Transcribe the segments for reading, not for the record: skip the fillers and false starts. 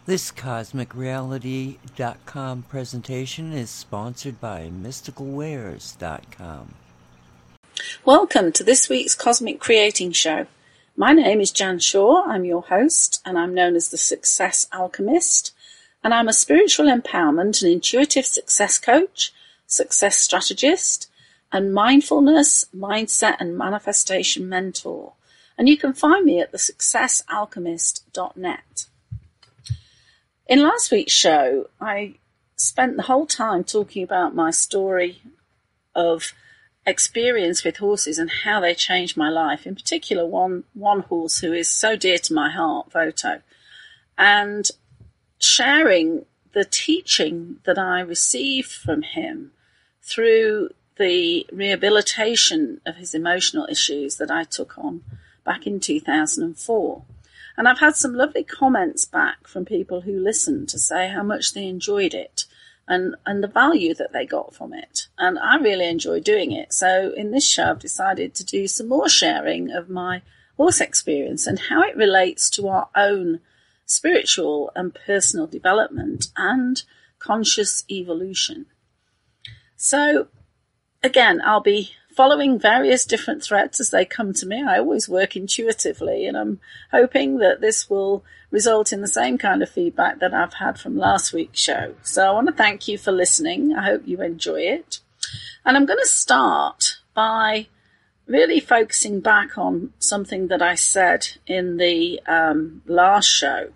This CosmicReality.com presentation is sponsored by MysticalWares.com. Welcome to this week's Cosmic Creating Show. My name is Jan Shaw. I'm your host, and I'm known as the Success Alchemist. And I'm a spiritual empowerment and intuitive success coach, success strategist, and mindfulness, mindset, and manifestation mentor. And you can find me at thesuccessalchemist.net. In last week's show, I spent the whole time talking about my story of experience with horses and how they changed my life. In particular, one horse who is so dear to my heart, Voto, and sharing the teaching that I received from him through the rehabilitation of his emotional issues that I took on back in 2004. And I've had some lovely comments back from people who listened to say how much they enjoyed it and the value that they got from it. And I really enjoy doing it. So in this show, I've decided to do some more sharing of my horse experience and how it relates to our own spiritual and personal development and conscious evolution. So again, I'll be following various different threads as they come to me. I always work intuitively, and I'm hoping that this will result in the same kind of feedback that I've had from last week's show. So I want to thank you for listening. I hope you enjoy it. And I'm going to start by really focusing back on something that I said in the last show.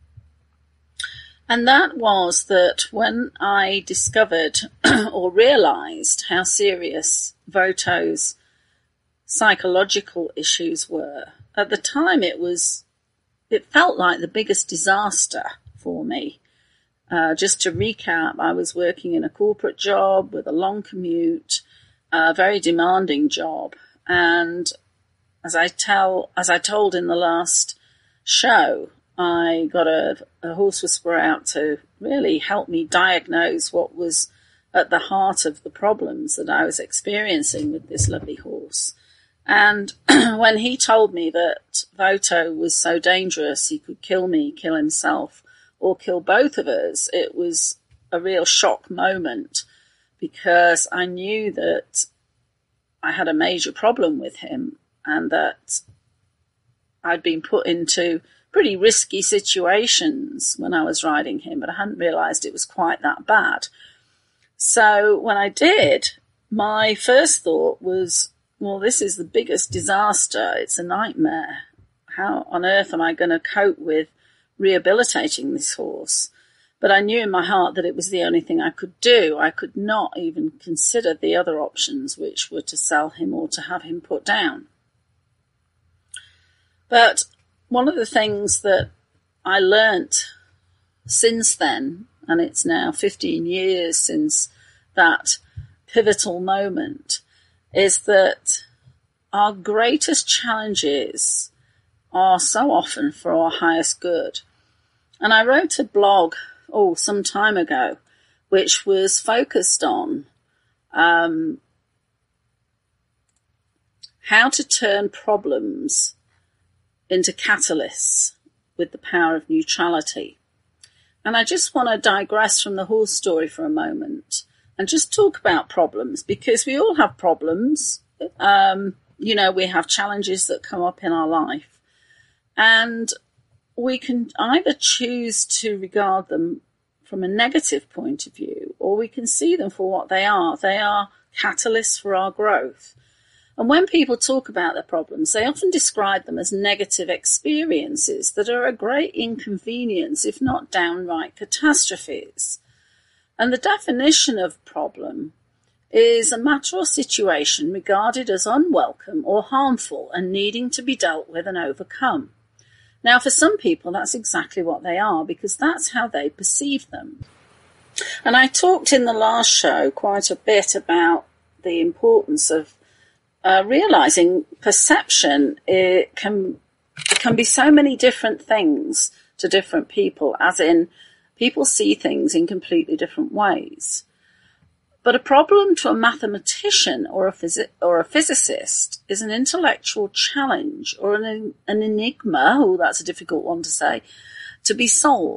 And that was that when I discovered or realized how serious Voto's psychological issues were, at the time it felt like the biggest disaster for me. Just to recap, I was working in a corporate job with a long commute, a very demanding job. And as I told in the last show, I got a horse whisperer out to really help me diagnose what was at the heart of the problems that I was experiencing with this lovely horse. And when he told me that Voto was so dangerous, he could kill me, kill himself, or kill both of us, it was a real shock moment, because I knew that I had a major problem with him and that I'd been put into pretty risky situations when I was riding him, but I hadn't realized it was quite that bad. So when I did, my first thought was, well, this is the biggest disaster. It's a nightmare. How on earth am I going to cope with rehabilitating this horse? But I knew in my heart that it was the only thing I could do. I could not even consider the other options, which were to sell him or to have him put down. But one of the things that I learnt since then, and it's now 15 years since that pivotal moment, is that our greatest challenges are so often for our highest good. And I wrote a blog, some time ago, which was focused on how to turn problems into catalysts with the power of neutrality. And I just want to digress from the horse story for a moment and just talk about problems, because we all have problems. We have challenges that come up in our life, and we can either choose to regard them from a negative point of view, or we can see them for what they are. They are catalysts for our growth. And when people talk about their problems, they often describe them as negative experiences that are a great inconvenience, if not downright catastrophes. And the definition of problem is a matter or situation regarded as unwelcome or harmful and needing to be dealt with and overcome. Now, for some people, that's exactly what they are, because that's how they perceive them. And I talked in the last show quite a bit about the importance of realizing perception. It can be so many different things to different people, as in people see things in completely different ways. But a problem to a mathematician or a physicist is an intellectual challenge or an enigma, that's a difficult one to say, to be solved.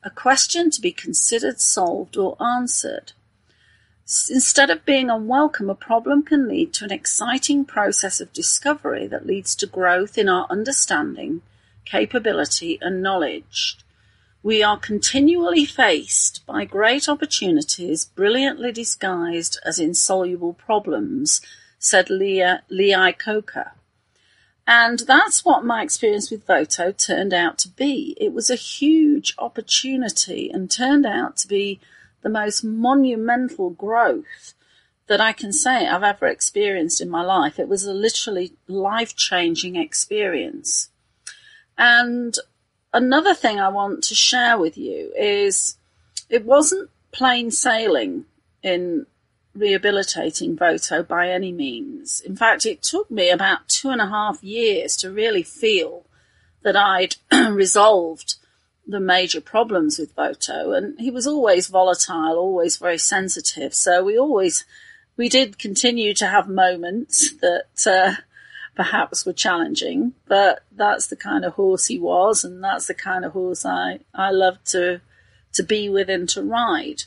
a question to be considered, solved, or answered. Instead of being unwelcome, a problem can lead to an exciting process of discovery that leads to growth in our understanding, capability, and knowledge. We are continually faced by great opportunities, brilliantly disguised as insoluble problems, said Lee Iacocca. And that's what my experience with Voto turned out to be. It was a huge opportunity and turned out to be the most monumental growth that I can say I've ever experienced in my life. It was a literally life-changing experience. And another thing I want to share with you is it wasn't plain sailing in rehabilitating Voto by any means. In fact, it took me about 2.5 years to really feel that I'd resolved the major problems with Voto, and he was always volatile, always very sensitive. So we did continue to have moments that perhaps were challenging, but that's the kind of horse he was, and that's the kind of horse I loved to be with and to ride.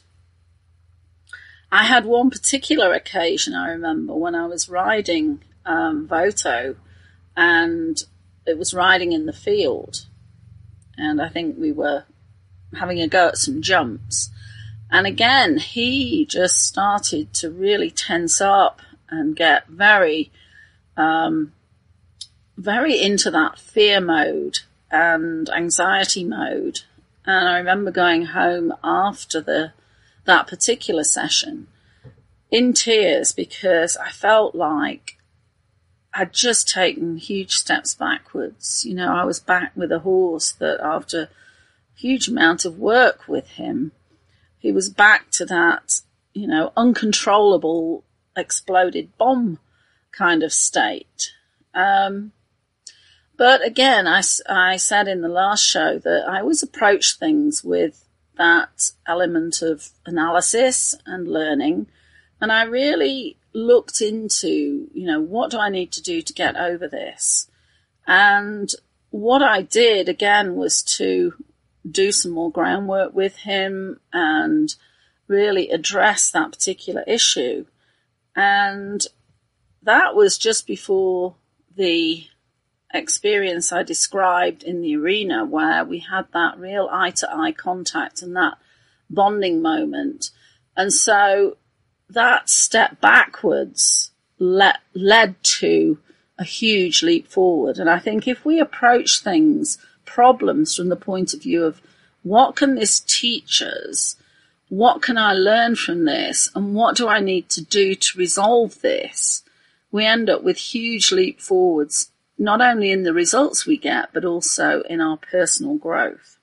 I had one particular occasion I remember when I was riding Voto, and it was riding in the field. And I think we were having a go at some jumps. And again, he just started to really tense up and get very into that fear mode and anxiety mode. And I remember going home after that particular session in tears because I felt like I'd just taken huge steps backwards. You know, I was back with a horse that after a huge amount of work with him, he was back to that, you know, uncontrollable exploded bomb kind of state. But again, I said in the last show that I always approach things with that element of analysis and learning. And I really looked into, you know, what do I need to do to get over this? And what I did, again, was to do some more groundwork with him and really address that particular issue. And that was just before the experience I described in the arena, where we had that real eye-to-eye contact and that bonding moment. And so that step backwards led to a huge leap forward. And I think if we approach problems from the point of view of what can this teach us, what can I learn from this, and what do I need to do to resolve this, we end up with huge leap forwards, not only in the results we get, but also in our personal growth.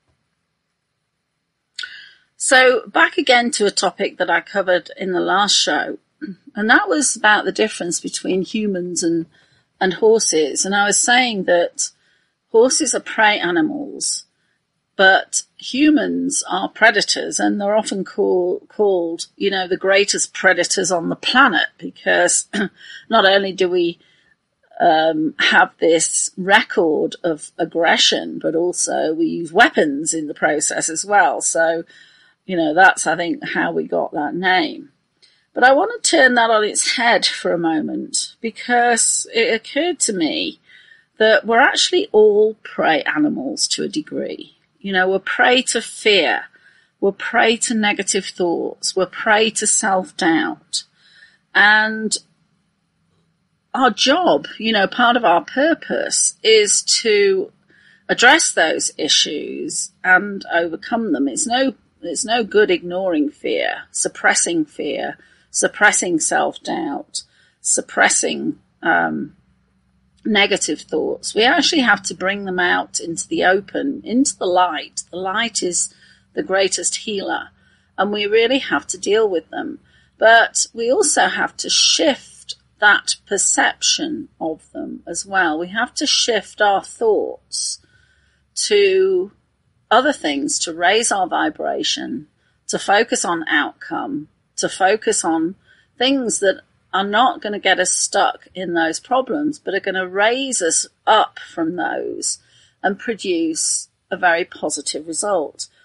So back again to a topic that I covered in the last show, and that was about the difference between humans and horses. And I was saying that horses are prey animals, but humans are predators, and they're often called, you know, the greatest predators on the planet, because not only do we have this record of aggression, but also we use weapons in the process as well. So, you know, that's, I think, how we got that name. But I want to turn that on its head for a moment, because it occurred to me that we're actually all prey animals to a degree. You know, we're prey to fear, we're prey to negative thoughts, we're prey to self-doubt. And our job, you know, part of our purpose is to address those issues and overcome them. It's no good ignoring fear, suppressing self-doubt, suppressing negative thoughts. We actually have to bring them out into the open, into the light. The light is the greatest healer, and we really have to deal with them. But we also have to shift that perception of them as well. We have to shift our thoughts to other things, to raise our vibration, to focus on outcome, to focus on things that are not going to get us stuck in those problems, but are going to raise us up from those and produce a very positive result.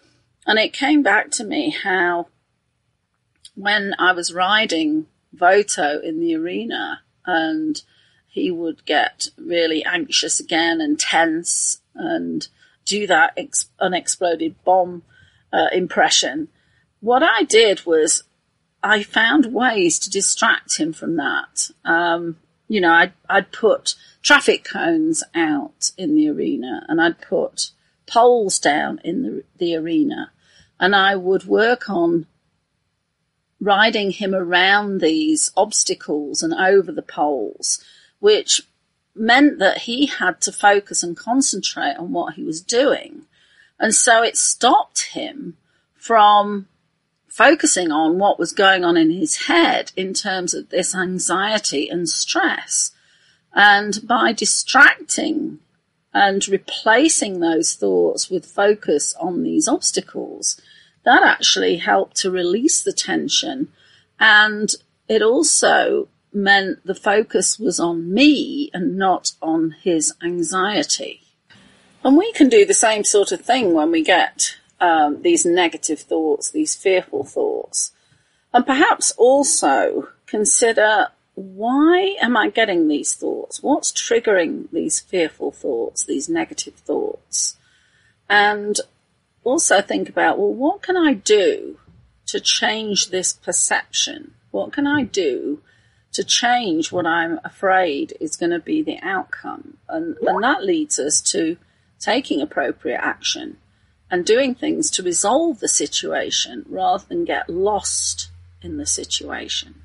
And it came back to me how when I was riding Voto in the arena and he would get really anxious again and tense and do that unexploded bomb impression, what I did was I found ways to distract him from that. I'd put traffic cones out in the arena, and I'd put poles down in the arena, and I would work on riding him around these obstacles and over the poles, which meant that he had to focus and concentrate on what he was doing. And so it stopped him from focusing on what was going on in his head in terms of this anxiety and stress. And by distracting and replacing those thoughts with focus on these obstacles, that actually helped to release the tension. And it also meant the focus was on me and not on his anxiety. And we can do the same sort of thing when we get these negative thoughts, these fearful thoughts. And perhaps also consider, why am I getting these thoughts? What's triggering these fearful thoughts, these negative thoughts? And also think about, well, what can I do to change this perception? What can I do to change what I'm afraid is going to be the outcome? And that leads us to taking appropriate action and doing things to resolve the situation rather than get lost in the situation.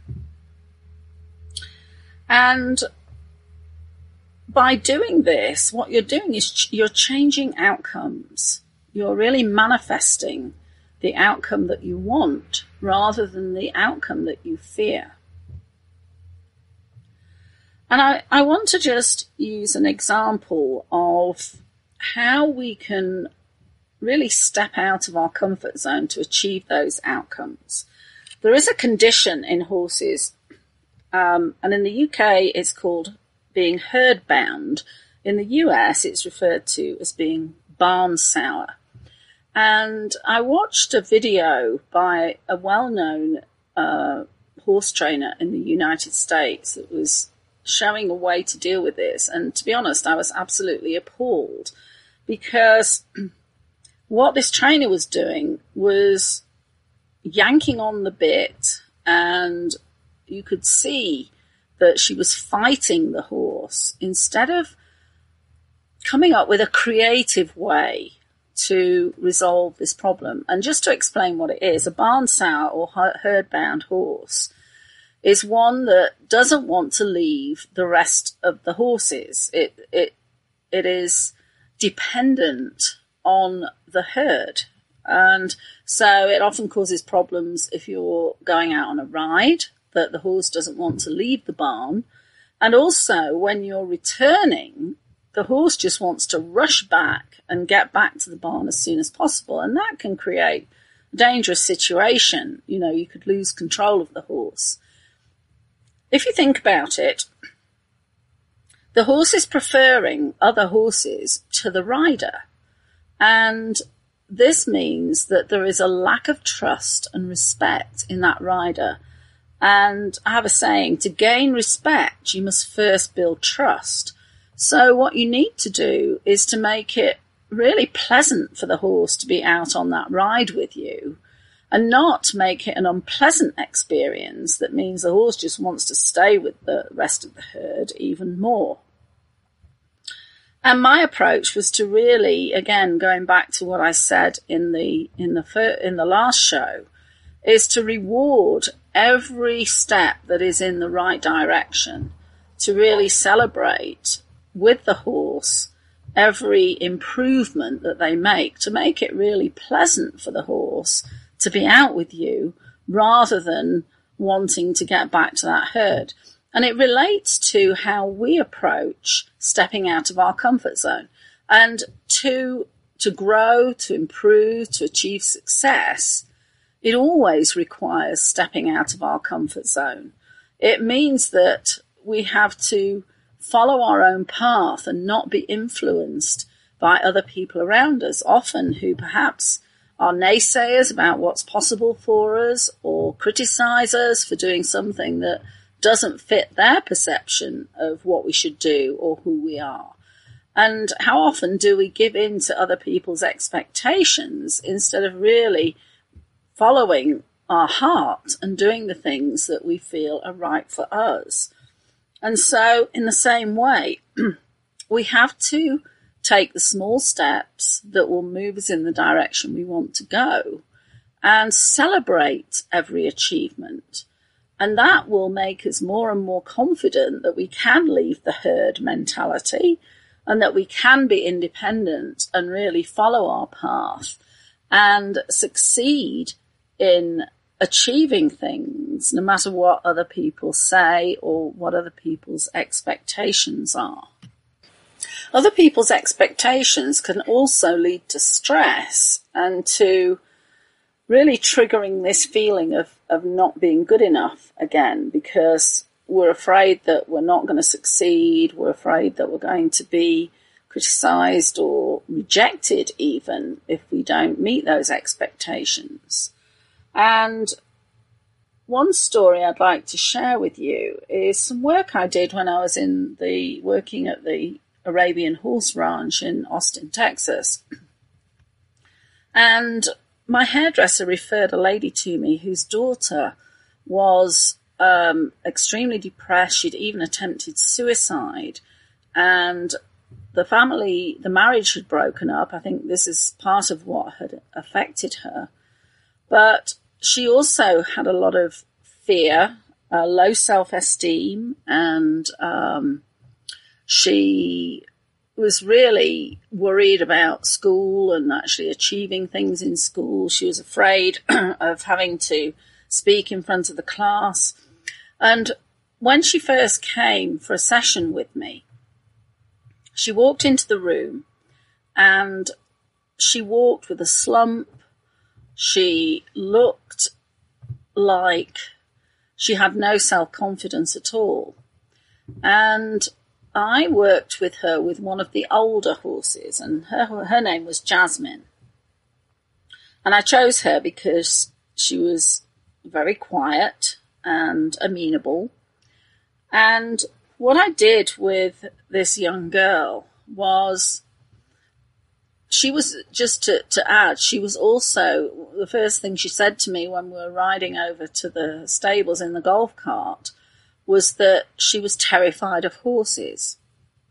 And by doing this, what you're doing is you're changing outcomes. You're really manifesting the outcome that you want rather than the outcome that you fear. And I want to just use an example of how we can really step out of our comfort zone to achieve those outcomes. There is a condition in horses, and in the UK it's called being herd bound. In the US it's referred to as being barn sour. And I watched a video by a well-known horse trainer in the United States that was showing a way to deal with this. And to be honest, I was absolutely appalled, because what this trainer was doing was yanking on the bit, and you could see that she was fighting the horse instead of coming up with a creative way to resolve this problem. And just to explain what it is, a barn sour or herd-bound horse is one that doesn't want to leave the rest of the horses. It is dependent on the herd. And so it often causes problems if you're going out on a ride, that the horse doesn't want to leave the barn. And also when you're returning, the horse just wants to rush back and get back to the barn as soon as possible. And that can create a dangerous situation. You know, you could lose control of the horse. If you think about it, the horse is preferring other horses to the rider. And this means that there is a lack of trust and respect in that rider. And I have a saying, to gain respect, you must first build trust. So what you need to do is to make it really pleasant for the horse to be out on that ride with you, and not make it an unpleasant experience that means the horse just wants to stay with the rest of the herd even more. And my approach was to really, again, going back to what I said in the last show, is to reward every step that is in the right direction, to really celebrate with the horse every improvement that they make, to make it really pleasant for the horse to be out with you rather than wanting to get back to that herd. And it relates to how we approach stepping out of our comfort zone. And to grow, to improve, to achieve success, it always requires stepping out of our comfort zone. It means that we have to follow our own path and not be influenced by other people around us, often who perhaps are naysayers about what's possible for us, or criticize us for doing something that doesn't fit their perception of what we should do or who we are. And how often do we give in to other people's expectations instead of really following our heart and doing the things that we feel are right for us? And so, in the same way, we have to take the small steps that will move us in the direction we want to go and celebrate every achievement. And that will make us more and more confident that we can leave the herd mentality and that we can be independent and really follow our path and succeed in achieving things, no matter what other people say or what other people's expectations are. Other people's expectations can also lead to stress and to really triggering this feeling of not being good enough again, because we're afraid that we're not going to succeed. We're afraid that we're going to be criticised or rejected even if we don't meet those expectations. And one story I'd like to share with you is some work I did when I was working at the Arabian Horse Ranch in Austin, Texas. And my hairdresser referred a lady to me whose daughter was extremely depressed. She'd even attempted suicide, and the marriage had broken up. I think this is part of what had affected her. But she also had a lot of fear, low self-esteem, and she was really worried about school and actually achieving things in school. She was afraid of having to speak in front of the class. And when she first came for a session with me, she walked into the room and she walked with a slump. She looked like she had no self-confidence at all. And I worked with her with one of the older horses, and her name was Jasmine. And I chose her because she was very quiet and amenable. And what I did with this young girl was, she was, just to add, she was also, the first thing she said to me when we were riding over to the stables in the golf cart was that she was terrified of horses.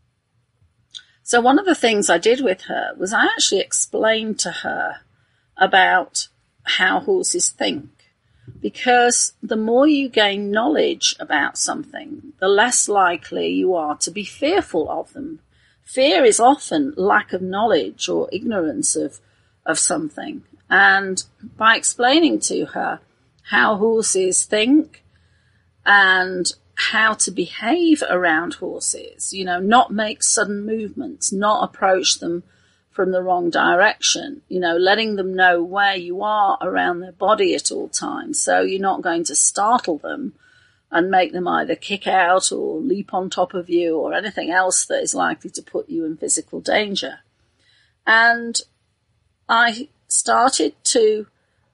So one of the things I did with her was I actually explained to her about how horses think. Because the more you gain knowledge about something, the less likely you are to be fearful of them. Fear is often lack of knowledge or ignorance of something. And by explaining to her how horses think and how to behave around horses, not make sudden movements, not approach them from the wrong direction, letting them know where you are around their body at all times. So you're not going to startle them and make them either kick out or leap on top of you or anything else that is likely to put you in physical danger. And I started to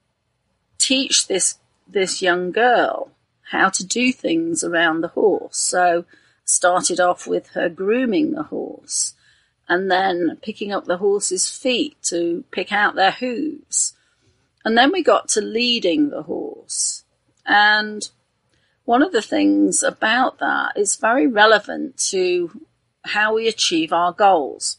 teach this young girl how to do things around the horse. So started off with her grooming the horse, and then picking up the horse's feet to pick out their hooves. And then we got to leading the horse. And one of the things about that is very relevant to how we achieve our goals.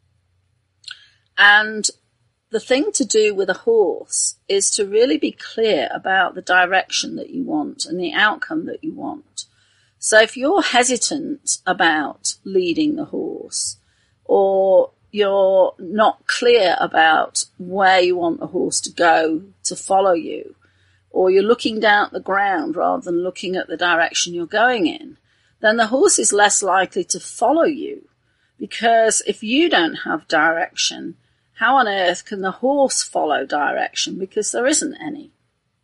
And the thing to do with a horse is to really be clear about the direction that you want and the outcome that you want. So if you're hesitant about leading the horse, or you're not clear about where you want the horse to go to follow you, or you're looking down at the ground rather than looking at the direction you're going in, then the horse is less likely to follow you. Because if you don't have direction, how on earth can the horse follow direction? Because there isn't any.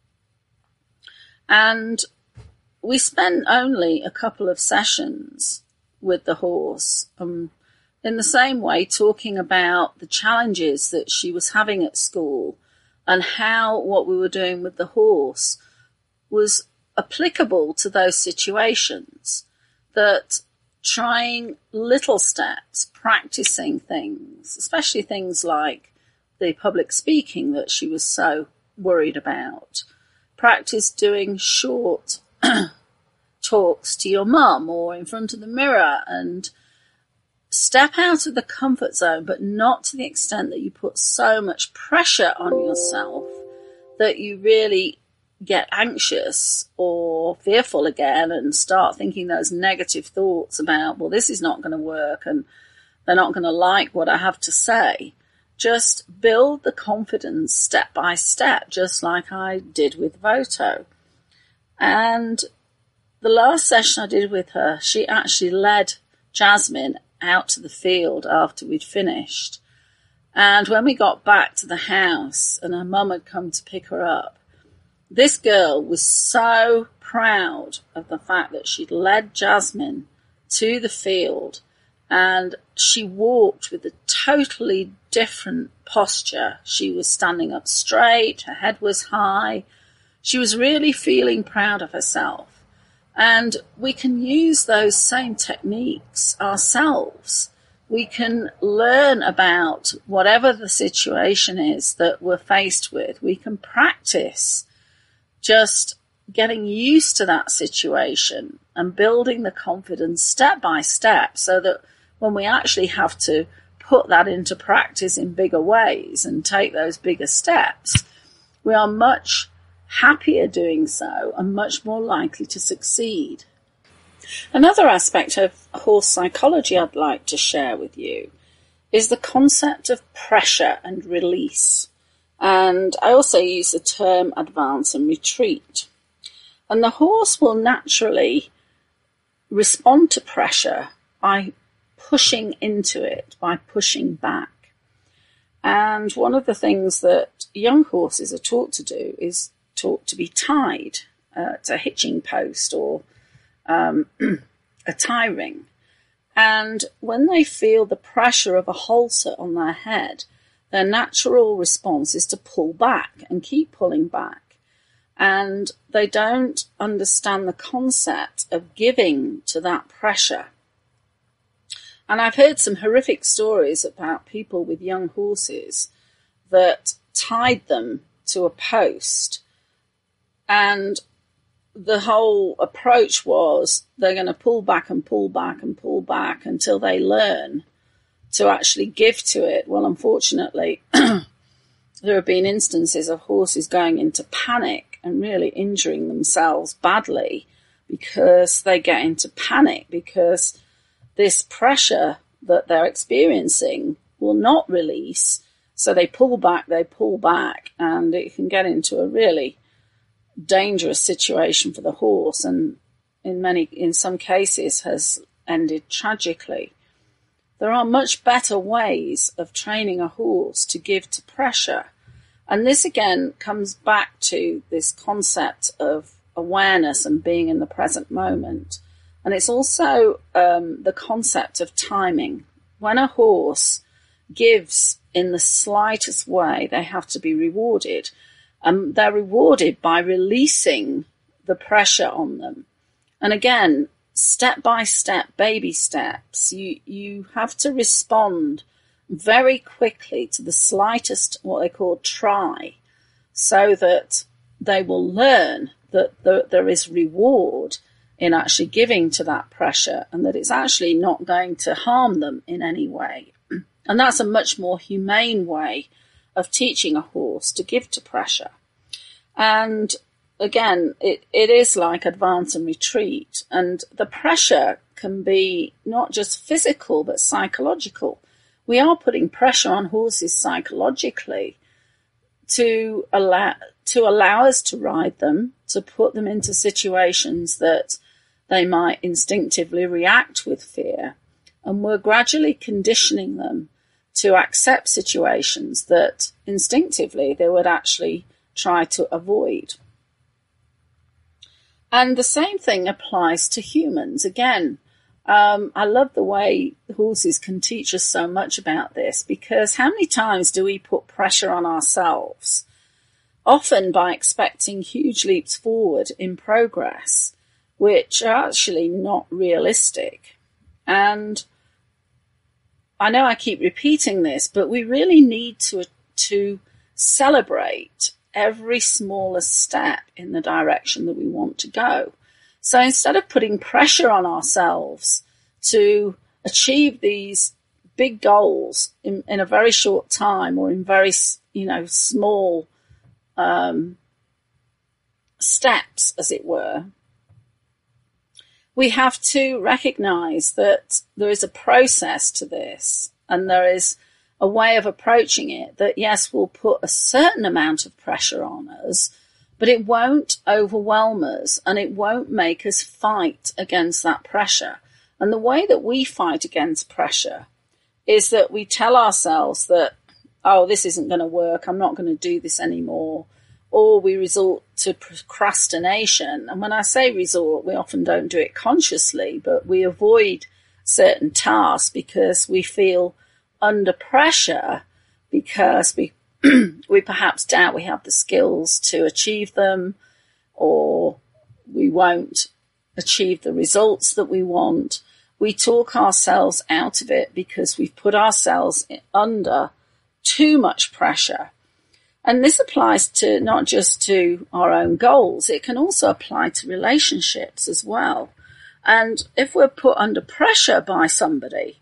And we spent only a couple of sessions with the horse, in the same way talking about the challenges that she was having at school and how what we were doing with the horse was applicable to those situations, that trying little steps, practicing things, especially things like the public speaking that she was so worried about. Practice doing short talks to your mum or in front of the mirror, and step out of the comfort zone, but not to the extent that you put so much pressure on yourself that you really get anxious or fearful again and start thinking those negative thoughts about, well, this is not going to work and they're not going to like what I have to say. Just build the confidence step by step, just like I did with Voto. And the last session I did with her, she actually led Jasmine out to the field after we'd finished. And when we got back to the house and her mum had come to pick her up, this girl was so proud of the fact that she'd led Jasmine to the field, and she walked with a totally different posture. She was standing up straight, her head was high. She was really feeling proud of herself. And we can use those same techniques ourselves. We can learn about whatever the situation is that we're faced with. We can practice just getting used to that situation and building the confidence step by step, so that when we actually have to put that into practice in bigger ways and take those bigger steps, we are much happier doing so and much more likely to succeed. Another aspect of horse psychology I'd like to share with you is the concept of pressure and release. And I also use the term advance and retreat. And the horse will naturally respond to pressure by pushing into it, by pushing back. And one of the things that young horses are taught to do is taught to be tied to a hitching post or a tie ring. And when they feel the pressure of a halter on their head, their natural response is to pull back and keep pulling back. And they don't understand the concept of giving to that pressure. And I've heard some horrific stories about people with young horses that tied them to a post, and the whole approach was they're going to pull back and pull back and pull back until they learn to actually give to it. Well, unfortunately, there have been instances of horses going into panic and really injuring themselves badly because they get into panic because this pressure that they're experiencing will not release. So they pull back, and it can get into a really dangerous situation for the horse, and in some cases has ended tragically. There are much better ways of training a horse to give to pressure. And this again comes back to this concept of awareness and being in the present moment. And it's also the concept of timing. When a horse gives in the slightest way, they have to be rewarded. They're rewarded by releasing the pressure on them. And again, step by step, baby steps, you have to respond very quickly to the slightest, what they call try, so that they will learn that there is reward in actually giving to that pressure, and that it's actually not going to harm them in any way. And that's a much more humane way of teaching a horse to give to pressure. And again, it is like advance and retreat. And the pressure can be not just physical, but psychological. We are putting pressure on horses psychologically to allow us to ride them, to put them into situations that they might instinctively react with fear. And we're gradually conditioning them to accept situations that instinctively they would actually try to avoid. And the same thing applies to humans. Again, I love the way horses can teach us so much about this, because how many times do we put pressure on ourselves often by expecting huge leaps forward in progress, which are actually not realistic. And I know I keep repeating this, but we really need to celebrate every smallest step in the direction that we want to go. So instead of putting pressure on ourselves to achieve these big goals in a very short time, or in very, small steps, as it were, we have to recognize that there is a process to this, and there is a way of approaching it that, yes, will put a certain amount of pressure on us, but it won't overwhelm us, and it won't make us fight against that pressure. And the way that we fight against pressure is that we tell ourselves that, oh, this isn't going to work, I'm not going to do this anymore, or we resort to procrastination. And when I say resort, we often don't do it consciously, but we avoid certain tasks because we feel under pressure, because we we perhaps doubt we have the skills to achieve them, or we won't achieve the results that we want. We talk ourselves out of it because we've put ourselves under too much pressure. And this applies to not just to our own goals, it can also apply to relationships as well. And if we're put under pressure by somebody,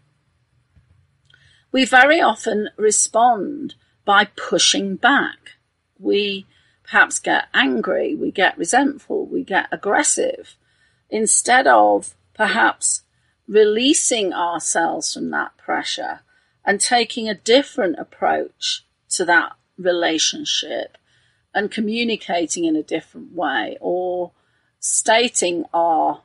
we very often respond by pushing back. We perhaps get angry, we get resentful, we get aggressive, instead of perhaps releasing ourselves from that pressure and taking a different approach to that relationship and communicating in a different way, or stating our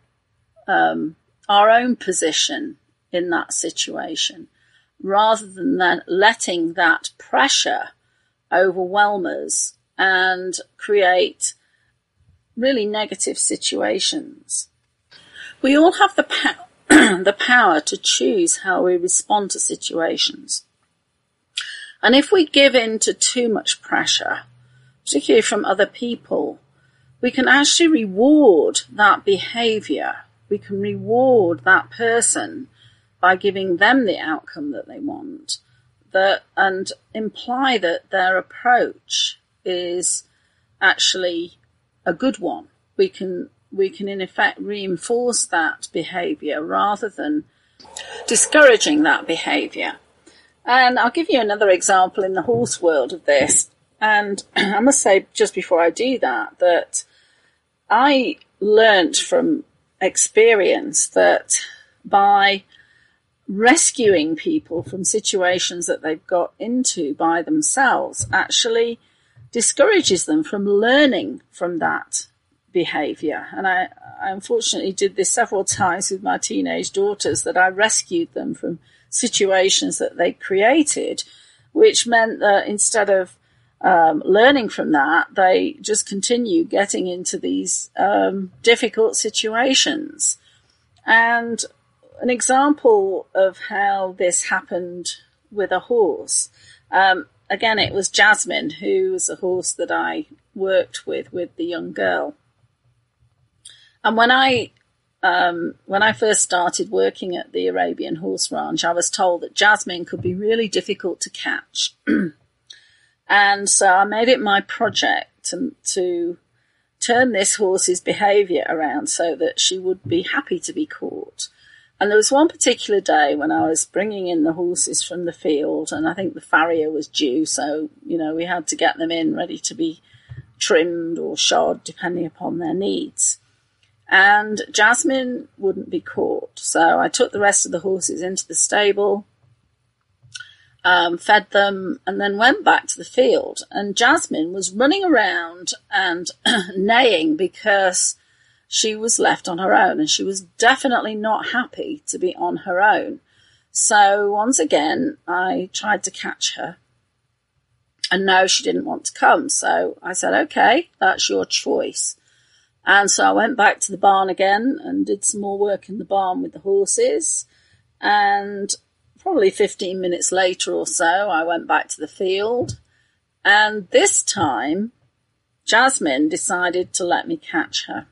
own position in that situation, rather than letting that pressure overwhelm us and create really negative situations. We all have the power to choose how we respond to situations. And if we give in to too much pressure, particularly from other people, we can actually reward that behavior. We can reward that person by giving them the outcome that they want, and imply that their approach is actually a good one. We can in effect reinforce that behavior rather than discouraging that behavior. And I'll give you another example in the horse world of this. And I must say, just before I do that I learnt from experience that by rescuing people from situations that they've got into by themselves actually discourages them from learning from that behavior. And I unfortunately did this several times with my teenage daughters, that I rescued them from situations that they created, which meant that instead of learning from that, they just continue getting into these difficult situations. And an example of how this happened with a horse, again, it was Jasmine, who was a horse that I worked with the young girl. And when I first started working at the Arabian Horse Ranch, I was told that Jasmine could be really difficult to catch. And so I made it my project to turn this horse's behaviour around so that she would be happy to be caught. And there was one particular day when I was bringing in the horses from the field, and I think the farrier was due, so, we had to get them in ready to be trimmed or shod, depending upon their needs. And Jasmine wouldn't be caught. So I took the rest of the horses into the stable, fed them, and then went back to the field. And Jasmine was running around and neighing because she was left on her own, and she was definitely not happy to be on her own. So once again, I tried to catch her. And no, she didn't want to come. So I said, okay, that's your choice. And so I went back to the barn again and did some more work in the barn with the horses. And probably 15 minutes later or so, I went back to the field. And this time, Jasmine decided to let me catch her.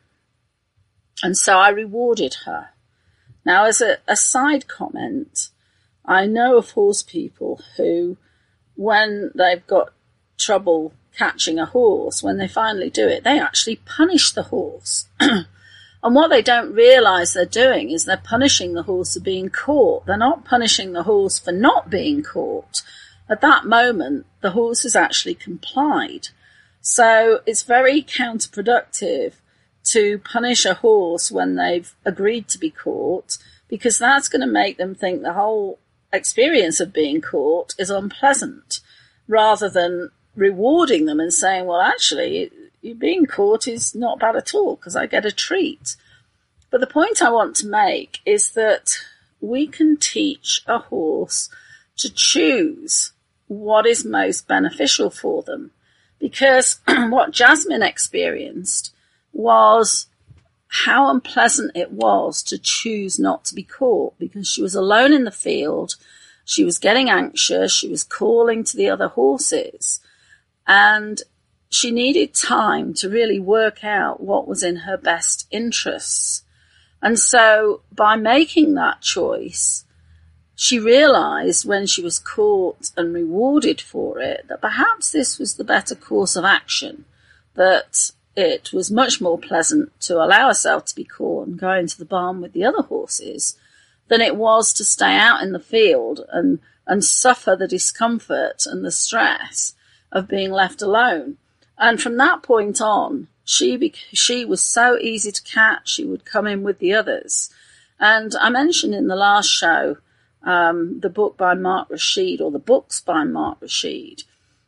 And so I rewarded her. Now, as a side comment, I know of horse people who, when they've got trouble catching a horse, when they finally do it, they actually punish the horse. And what they don't realise they're doing is they're punishing the horse for being caught. They're not punishing the horse for not being caught. At that moment, the horse has actually complied. So it's very counterproductive to punish a horse when they've agreed to be caught, because that's going to make them think the whole experience of being caught is unpleasant, rather than rewarding them and saying, well, actually, you being caught is not bad at all because I get a treat. But the point I want to make is that we can teach a horse to choose what is most beneficial for them. Because what Jasmine experienced was how unpleasant it was to choose not to be caught, because she was alone in the field, she was getting anxious, she was calling to the other horses, and she needed time to really work out what was in her best interests. And so by making that choice, she realised when she was caught and rewarded for it that perhaps this was the better course of action, that it was much more pleasant to allow herself to be caught and go into the barn with the other horses than it was to stay out in the field and suffer the discomfort and the stress of being left alone. And from that point on, she was so easy to catch. She would come in with the others. And I mentioned in the last show the book by Mark Rashid, or the books by Mark Rashid.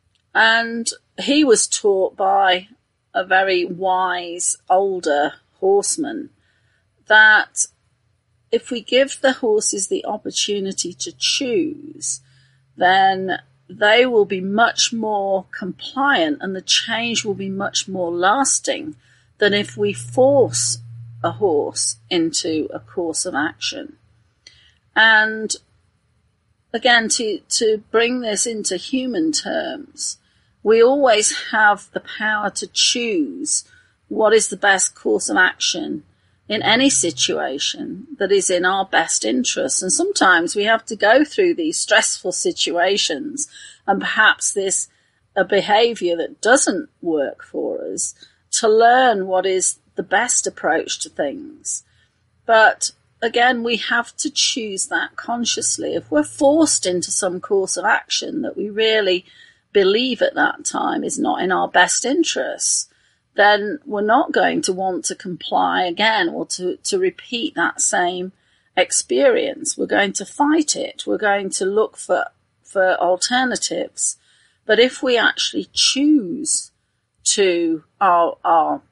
And he was taught by a very wise older horseman that if we give the horses the opportunity to choose, then they will be much more compliant and the change will be much more lasting than if we force a horse into a course of action. And again, to bring this into human terms, we always have the power to choose what is the best course of action in any situation that is in our best interest. And sometimes we have to go through these stressful situations and perhaps a behaviour that doesn't work for us to learn what is the best approach to things. But again, we have to choose that consciously. If we're forced into some course of action that we really believe at that time is not in our best interests, then we're not going to want to comply again or to repeat that same experience. We're going to fight it. We're going to look for alternatives. But if we actually choose to our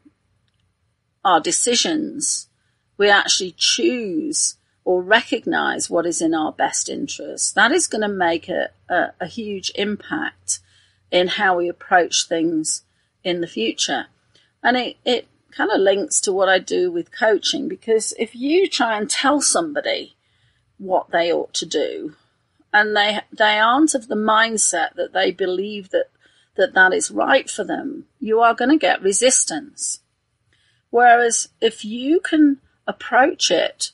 decisions, we actually choose or recognize what is in our best interest, that is going to make a huge impact in how we approach things in the future. And it kind of links to what I do with coaching, because if you try and tell somebody what they ought to do, and they aren't of the mindset that they believe that is right for them, you are going to get resistance. Whereas if you can approach it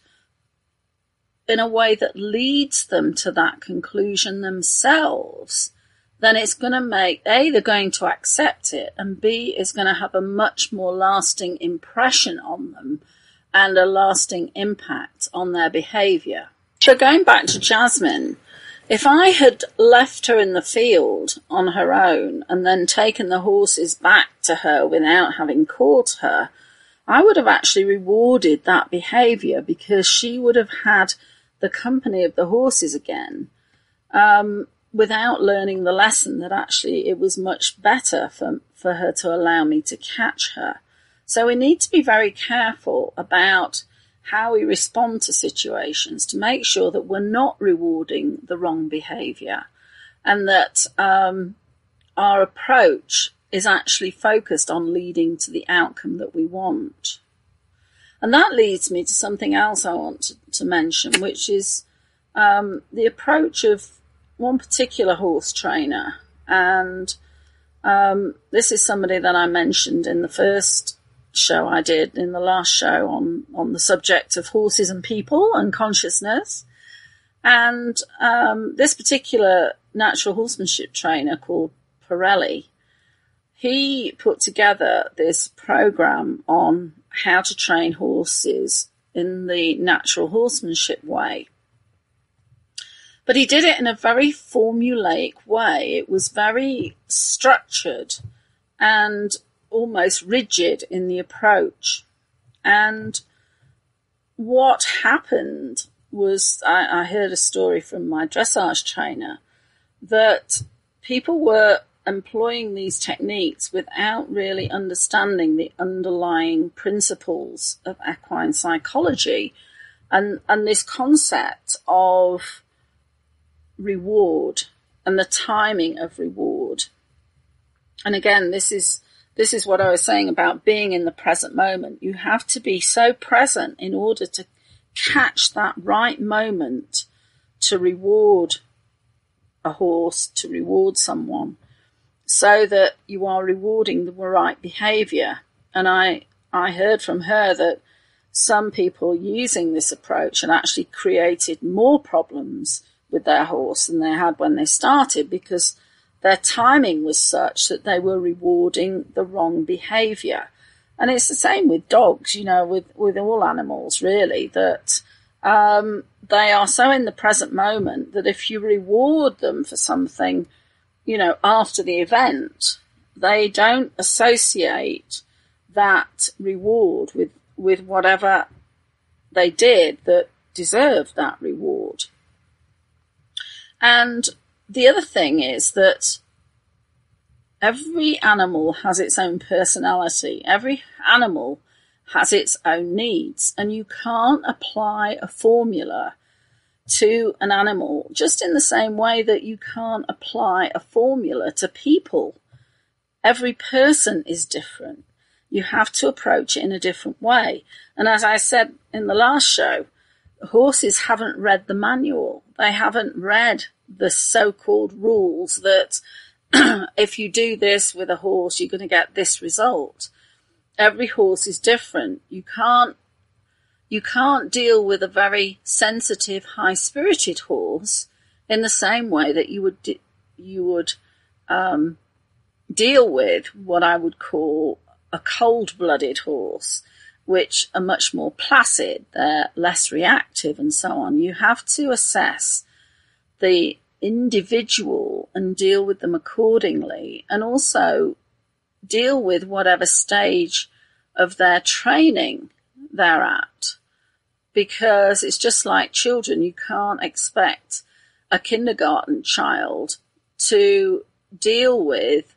in a way that leads them to that conclusion themselves, then it's going to make, A, they're going to accept it, and B, is going to have a much more lasting impression on them and a lasting impact on their behaviour. So going back to Jasmine, if I had left her in the field on her own and then taken the horses back to her without having caught her, I would have actually rewarded that behaviour, because she would have had the company of the horses again, without learning the lesson that actually it was much better for her to allow me to catch her. So we need to be very careful about how we respond to situations to make sure that we're not rewarding the wrong behaviour, and that our approach is actually focused on leading to the outcome that we want. And that leads me to something else I want to mention, which is the approach of one particular horse trainer. And This is somebody that I mentioned in the first show I did, in the last show on the subject of horses and people and consciousness. And this particular natural horsemanship trainer called Pirelli, he put together this program on how to train horses in the natural horsemanship way. But he did it in a very formulaic way. It was very structured and almost rigid in the approach. And what happened was, I heard a story from my dressage trainer that people were employing these techniques without really understanding the underlying principles of equine psychology and this concept of reward and the timing of reward. And again, this is what I was saying about being in the present moment. You have to be so present in order to catch that right moment to reward a horse, to reward someone, so that you are rewarding the right behavior. And I heard from her that some people using this approach had actually created more problems with their horse than they had when they started, because their timing was such that they were rewarding the wrong behavior. And it's the same with dogs, with all animals really, that they are so in the present moment that if you reward them for something, after the event, they don't associate that reward with whatever they did that deserved that reward. And the other thing is that every animal has its own personality. Every animal has its own needs, and you can't apply a formula to an animal just in the same way that you can't apply a formula to people. Every person is different. You have to approach it in a different way. And as I said in the last show, horses haven't read the manual. They haven't read the so-called rules that if you do this with a horse, you're going to get this result. Every horse is different. You can't deal with a very sensitive, high-spirited horse in the same way that you would deal with what I would call a cold-blooded horse, which are much more placid, they're less reactive and so on. You have to assess the individual and deal with them accordingly, and also deal with whatever stage of their training they're at. Because it's just like children. You can't expect a kindergarten child to deal with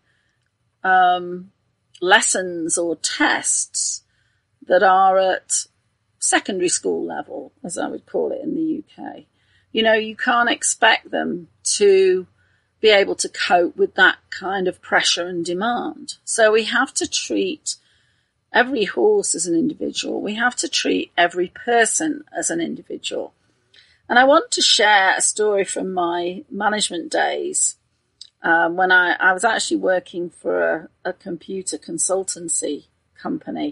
lessons or tests that are at secondary school level, as I would call it in the UK. You can't expect them to be able to cope with that kind of pressure and demand. So we have to treat every horse as an individual. We have to treat every person as an individual. And I want to share a story from my management days when I was actually working for a computer consultancy company.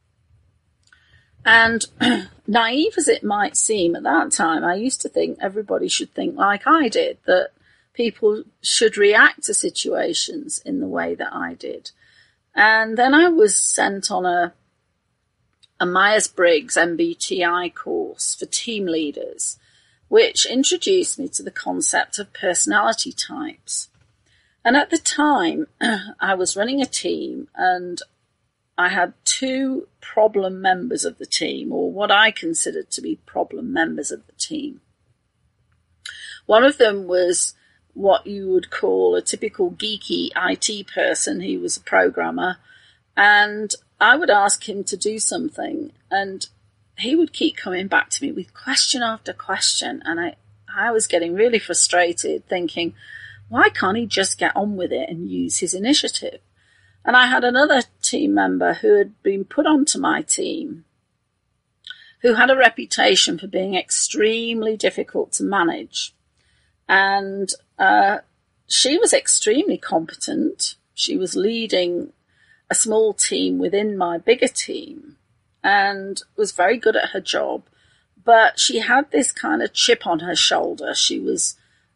And naive as it might seem at that time, I used to think everybody should think like I did, that people should react to situations in the way that I did. And then I was sent on a Myers-Briggs MBTI course for team leaders, which introduced me to the concept of personality types. And at the time, I was running a team, and I had two problem members of the team, or what I considered to be problem members of the team. One of them was what you would call a typical geeky IT person. He was a programmer, and I would ask him to do something, and he would keep coming back to me with question after question, and I was getting really frustrated, thinking, why can't he just get on with it and use his initiative? And I had another team member who had been put onto my team, who had a reputation for being extremely difficult to manage. And she was extremely competent. She was leading a small team within my bigger team and was very good at her job. But she had this kind of chip on her shoulder. She was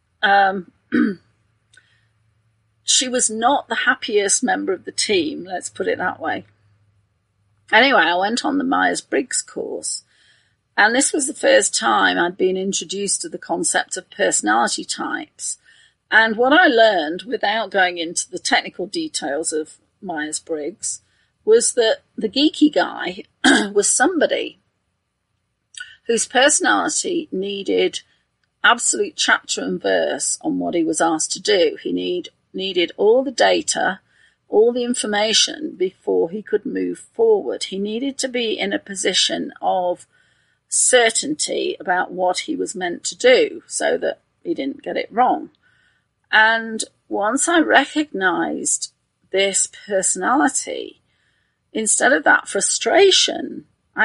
she was not the happiest member of the team, let's put it that way. Anyway, I went on the Myers-Briggs course, and this was the first time I'd been introduced to the concept of personality types. And what I learned, without going into the technical details of Myers-Briggs, was that the geeky guy was somebody whose personality needed absolute chapter and verse on what he was asked to do. He needed all the data, all the information before he could move forward. He needed to be in a position of certainty about what he was meant to do so that he didn't get it wrong. And once I recognized this personality, instead of that frustration,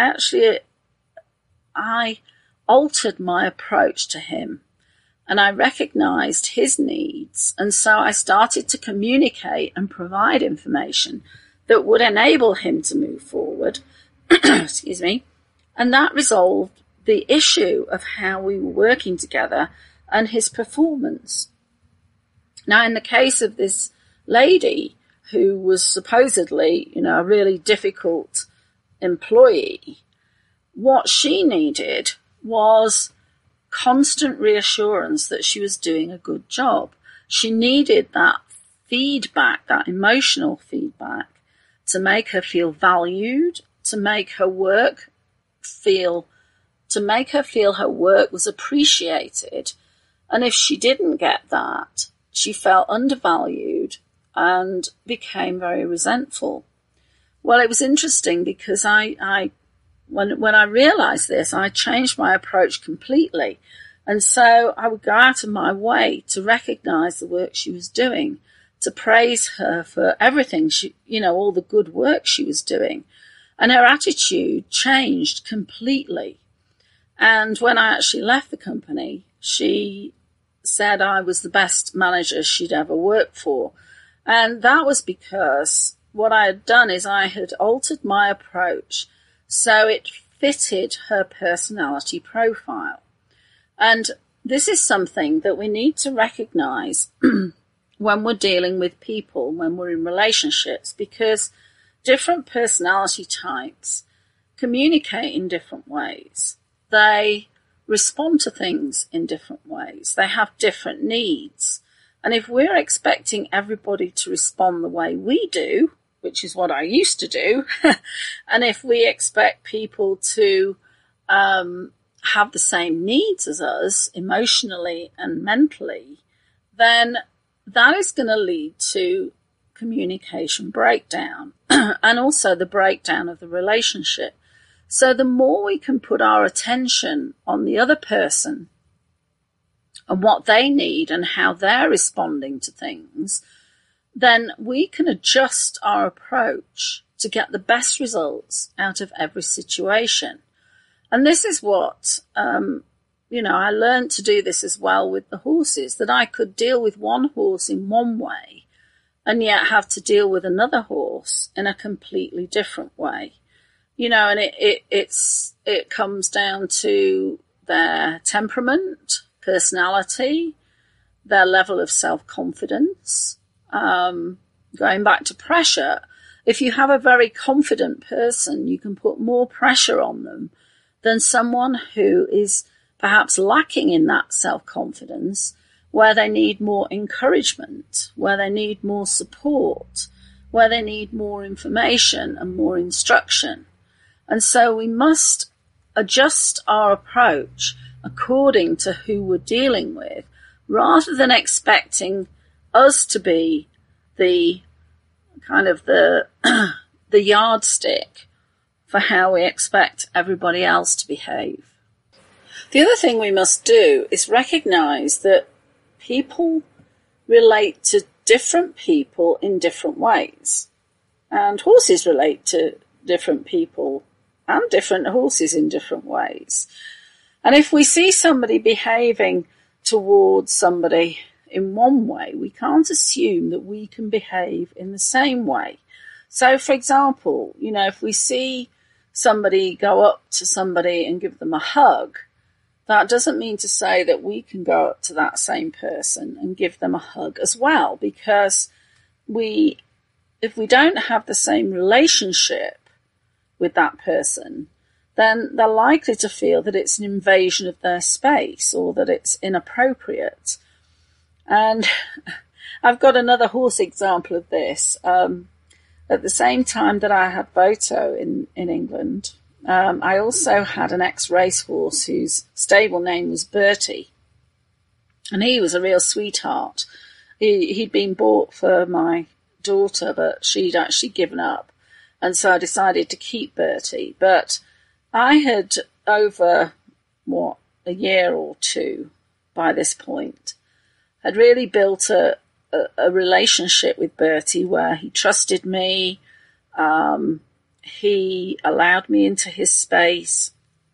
I altered my approach to him, and I recognized his needs. And so I started to communicate and provide information that would enable him to move forward. Excuse me. And that resolved the issue of how we were working together and his performance. Now, in the case of this lady who was supposedly, a really difficult employee, what she needed was constant reassurance that she was doing a good job. She needed that feedback, that emotional feedback, to make her feel valued, to make her feel her work was appreciated. And if she didn't get that, she felt undervalued and became very resentful. Well, it was interesting because when I realized this, I changed my approach completely. And so I would go out of my way to recognize the work she was doing, to praise her for everything all the good work she was doing. And her attitude changed completely. And when I actually left the company, she said I was the best manager she'd ever worked for. And that was because what I had done is I had altered my approach so it fitted her personality profile. And this is something that we need to recognize when we're dealing with people, when we're in relationships, because different personality types communicate in different ways. They respond to things in different ways. They have different needs. And if we're expecting everybody to respond the way we do, which is what I used to do, and if we expect people to have the same needs as us emotionally and mentally, then that is going to lead to communication breakdown and also the breakdown of the relationship. So the more we can put our attention on the other person and what they need and how they're responding to things, then we can adjust our approach to get the best results out of every situation. And this is what, I learned to do this as well with the horses, that I could deal with one horse in one way and yet have to deal with another horse in a completely different way. And it comes down to their temperament, personality, their level of self-confidence. Going back to pressure, if you have a very confident person, you can put more pressure on them than someone who is perhaps lacking in that self-confidence, where they need more encouragement, where they need more support, where they need more information and more instruction. And so we must adjust our approach according to who we're dealing with, rather than expecting us to be the kind of the yardstick for how we expect everybody else to behave. The other thing we must do is recognize that people relate to different people in different ways. And horses relate to different people and different horses in different ways. And if we see somebody behaving towards somebody in one way, we can't assume that we can behave in the same way. So, for example, if we see somebody go up to somebody and give them a hug, that doesn't mean to say that we can go up to that same person and give them a hug as well, because if we don't have the same relationship with that person, then they're likely to feel that it's an invasion of their space or that it's inappropriate. And I've got another horse example of this. At the same time that I had Voto in England, I also had an ex-racehorse whose stable name was Bertie. And he was a real sweetheart. He'd been bought for my daughter, but she'd actually given up. And so I decided to keep Bertie. But I had, over, a year or two by this point, had really built a relationship with Bertie where he trusted me. He allowed me into his space.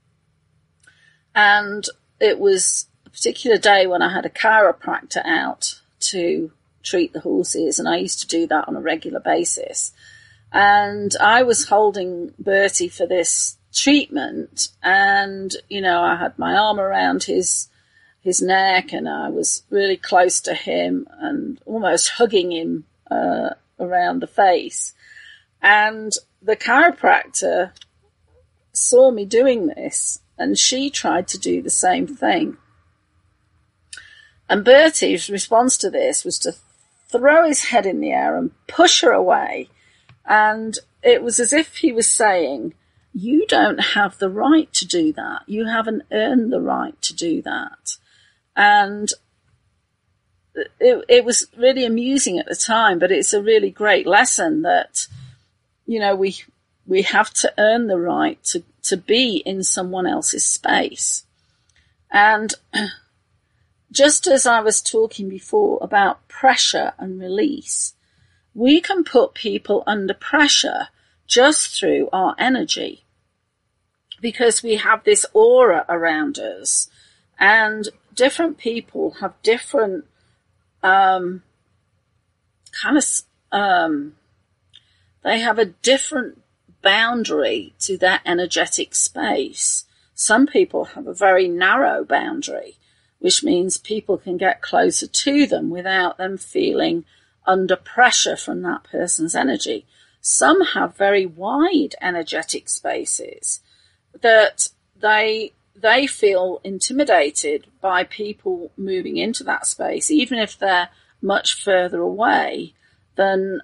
And it was a particular day when I had a chiropractor out to treat the horses, and I used to do that on a regular basis. And I was holding Bertie for this treatment, and I had my arm around his neck, and I was really close to him and almost hugging him around the face. And the chiropractor saw me doing this, and she tried to do the same thing. And Bertie's response to this was to throw his head in the air and push her away. And it was as if he was saying, "You don't have the right to do that. You haven't earned the right to do that." And it was really amusing at the time, but it's a really great lesson that, we have to earn the right to be in someone else's space. And just as I was talking before about pressure and release, we can put people under pressure just through our energy, because we have this aura around us, and different people have different they have a different boundary to their energetic space. Some people have a very narrow boundary, which means people can get closer to them without them feeling under pressure from that person's energy. Some have very wide energetic spaces that they feel intimidated by people moving into that space, even if they're much further away than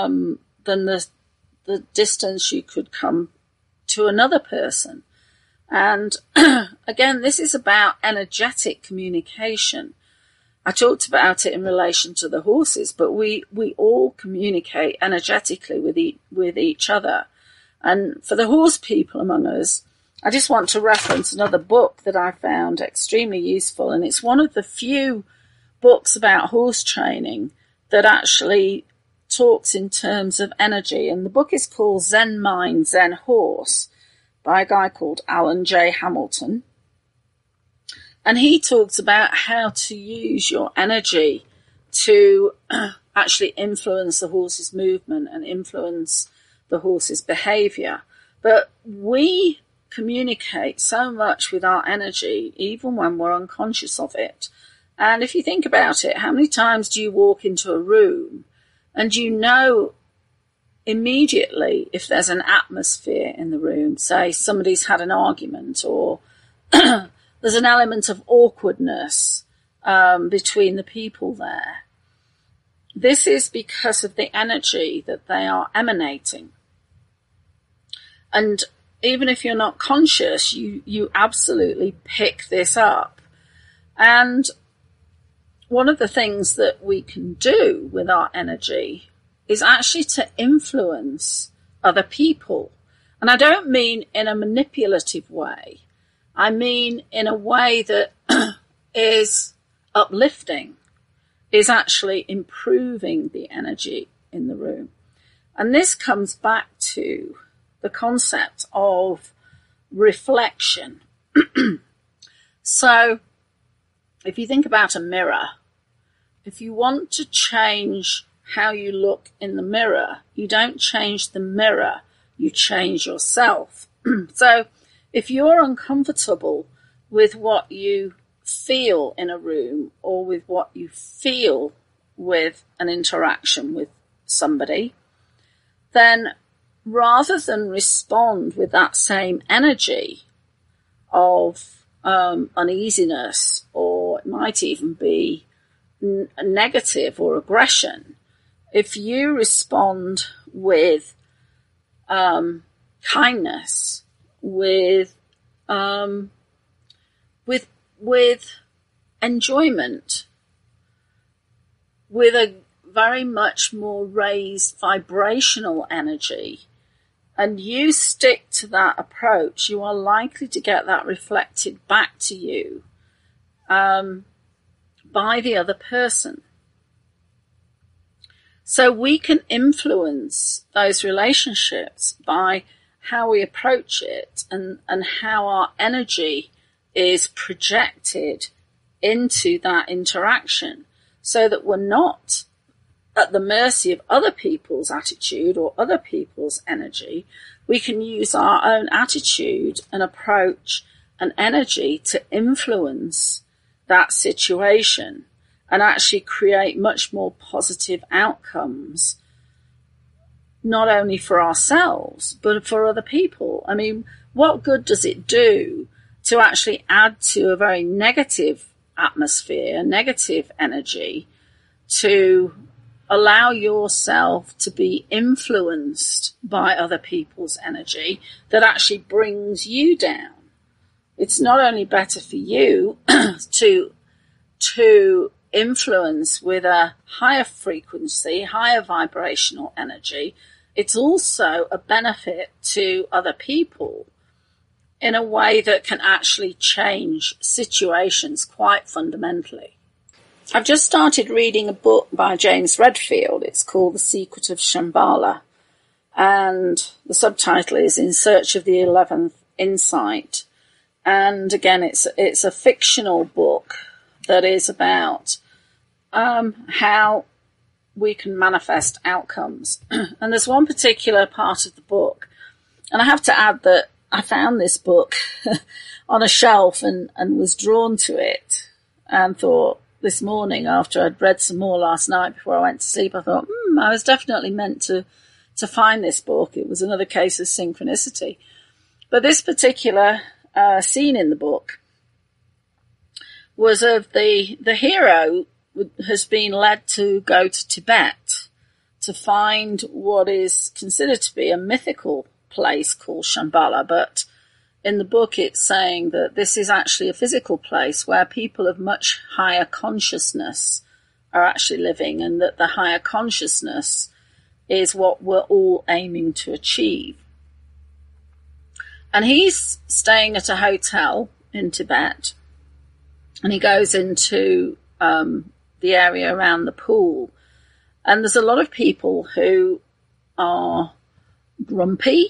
the distance you could come to another person. And again, this is about energetic communication. I talked about it in relation to the horses, but we all communicate energetically with each other. And for the horse people among us, I just want to reference another book that I found extremely useful, and it's one of the few books about horse training that actually talks in terms of energy. And the book is called Zen Mind, Zen Horse, by a guy called Alan J. Hamilton. And he talks about how to use your energy to actually influence the horse's movement and influence the horse's behavior. But we communicate so much with our energy, even when we're unconscious of it. And if you think about it, how many times do you walk into a room and you know immediately if there's an atmosphere in the room, say somebody's had an argument, or there's an element of awkwardness between the people there? This is because of the energy that they are emanating. And even if you're not conscious, you absolutely pick this up. And one of the things that we can do with our energy is actually to influence other people. And I don't mean in a manipulative way. I mean in a way that is uplifting, is actually improving the energy in the room. And this comes back to the concept of reflection. So if you think about a mirror, if you want to change how you look in the mirror, you don't change the mirror, you change yourself. So if you're uncomfortable with what you feel in a room or with what you feel with an interaction with somebody, then rather than respond with that same energy of uneasiness, or it might even be negative or aggression, if you respond with kindness, with enjoyment, with a very much more raised vibrational energy, and you stick to that approach, you are likely to get that reflected back to you by the other person. So we can influence those relationships by how we approach it and how our energy is projected into that interaction, so that we're not at the mercy of other people's attitude or other people's energy. We can use our own attitude and approach and energy to influence that situation and actually create much more positive outcomes, not only for ourselves, but for other people. I mean, what good does it do to actually add to a very negative atmosphere, negative energy, to allow yourself to be influenced by other people's energy that actually brings you down? It's not only better for you to influence with a higher frequency, higher vibrational energy, it's also a benefit to other people in a way that can actually change situations quite fundamentally. I've just started reading a book by James Redfield. It's called The Secret of Shambhala, and the subtitle is In Search of the 11th Insight. And again, it's a fictional book that is about how we can manifest outcomes. And there's one particular part of the book, and I have to add that I found this book on a shelf and was drawn to it, and thought this morning, after I'd read some more last night before I went to sleep, I thought, I was definitely meant to find this book. It was another case of synchronicity. But this particular scene in the book was of the hero has been led to go to Tibet to find what is considered to be a mythical place called Shambhala, but in the book it's saying that this is actually a physical place where people of much higher consciousness are actually living, and that the higher consciousness is what we're all aiming to achieve. And he's staying at a hotel in Tibet, and he goes into the area around the pool, and there's a lot of people who are grumpy,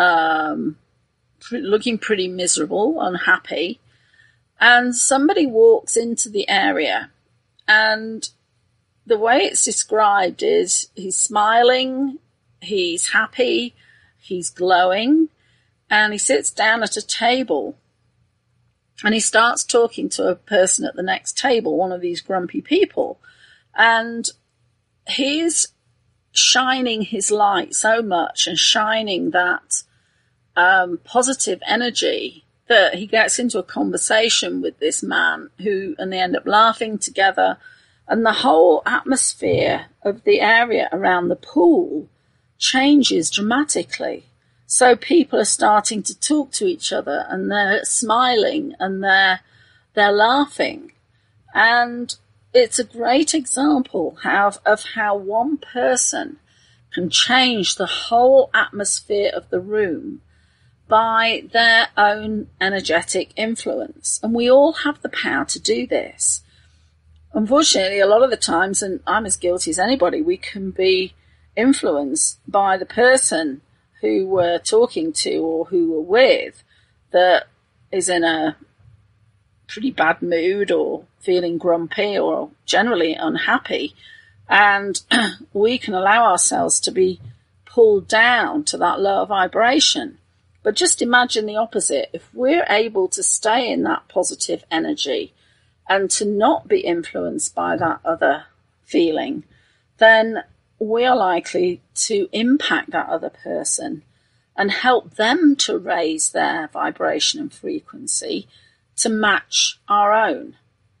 looking pretty miserable, unhappy, and somebody walks into the area, and the way it's described is he's smiling, he's happy, he's glowing, and he sits down at a table and he starts talking to a person at the next table, one of these grumpy people, and he's shining his light so much and shining that positive energy that he gets into a conversation with this man and they end up laughing together, and the whole atmosphere of the area around the pool changes dramatically. So people are starting to talk to each other, and they're smiling and they're laughing. And it's a great example of how one person can change the whole atmosphere of the room by their own energetic influence. And we all have the power to do this. Unfortunately, a lot of the times, and I'm as guilty as anybody, we can be influenced by the person who we're talking to or who we're with that is in a pretty bad mood or feeling grumpy or generally unhappy. And we can allow ourselves to be pulled down to that lower vibration. But just imagine the opposite. If we're able to stay in that positive energy and to not be influenced by that other feeling, then we are likely to impact that other person and help them to raise their vibration and frequency to match our own.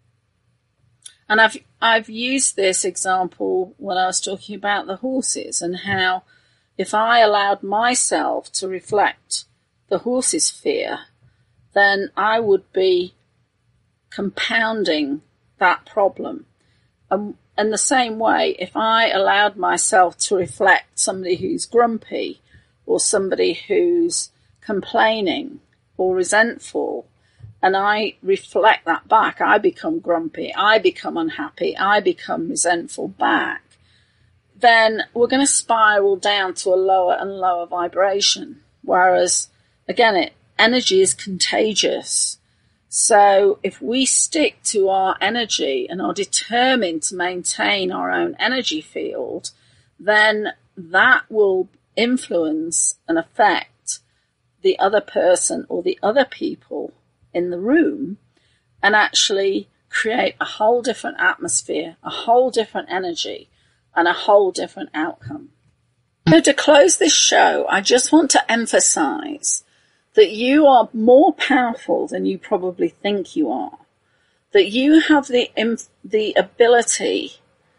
And I've used this example when I was talking about the horses and how if I allowed myself to reflect the horse's fear, then I would be compounding that problem. In the same way, if I allowed myself to reflect somebody who's grumpy or somebody who's complaining or resentful, and I reflect that back, I become grumpy, I become unhappy, I become resentful back, then we're going to spiral down to a lower and lower vibration. Whereas, again, energy is contagious. So if we stick to our energy and are determined to maintain our own energy field, then that will influence and affect the other person or the other people in the room and actually create a whole different atmosphere, a whole different energy, and a whole different outcome. So to close this show, I just want to emphasize that you are more powerful than you probably think you are, that you have the ability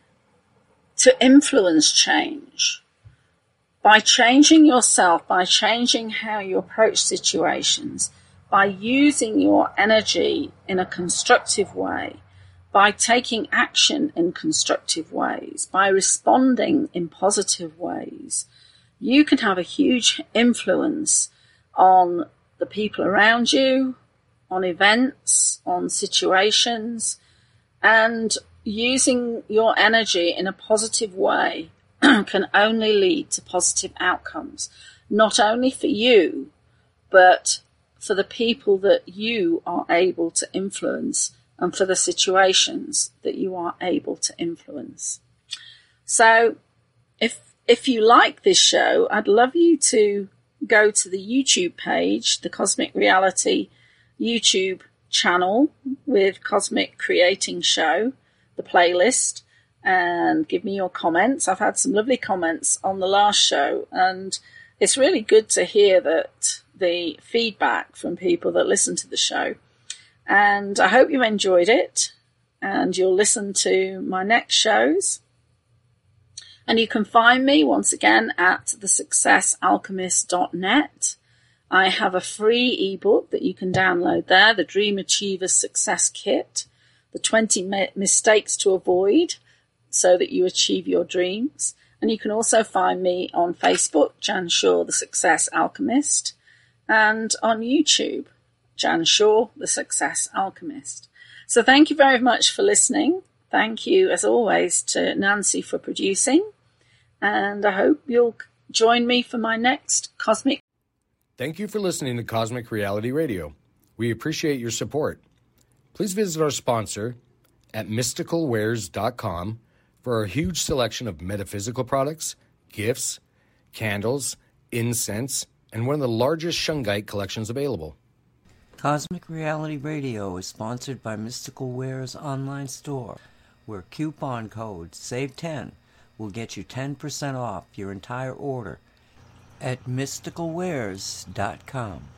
to influence change by changing yourself, by changing how you approach situations, by using your energy in a constructive way, by taking action in constructive ways, by responding in positive ways. You can have a huge influence on the people around you, on events, on situations, and using your energy in a positive way can only lead to positive outcomes, not only for you, but for the people that you are able to influence and for the situations that you are able to influence. So if you like this show, I'd love you to go to the YouTube page, the Cosmic Reality YouTube channel with Cosmic Creating Show, the playlist, and give me your comments. I've had some lovely comments on the last show, and it's really good to hear that the feedback from people that listen to the show. And I hope you enjoyed it, and you'll listen to my next shows. And you can find me once again at thesuccessalchemist.net. I have a free ebook that you can download there, the Dream Achiever Success Kit, the 20 mistakes to avoid so that you achieve your dreams. And you can also find me on Facebook, Jan Shaw, the Success Alchemist, and on YouTube, Jan Shaw, the Success Alchemist. So thank you very much for listening. Thank you, as always, to Nancy for producing. And I hope you'll join me for my next Cosmic. Thank you for listening to Cosmic Reality Radio. We appreciate your support. Please visit our sponsor at mysticalwares.com for our huge selection of metaphysical products, gifts, candles, incense, and one of the largest shungite collections available. Cosmic Reality Radio is sponsored by Mystical Wares online store, where coupon code SAVE10 will get you 10% off your entire order at mysticalwares.com.